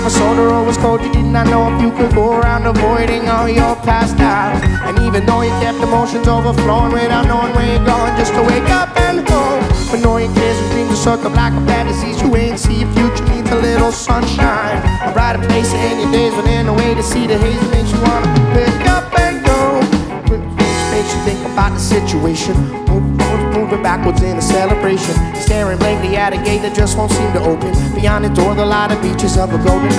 My shoulder was cold, you did not know if you could go around avoiding all your past lives. And even though you kept emotions overflowing without knowing where you're going, just to wake up and go. But knowing kids and dreams are circle black of fantasies, you ain't see your future needs a little sunshine. A brighter place in your days within a way to see the haze that makes you wanna pick up and go. Makes you think about the situation. Moving backwards in a celebration. Staring blankly at a gate that just won't seem to open. Beyond the door, the light of beaches of a golden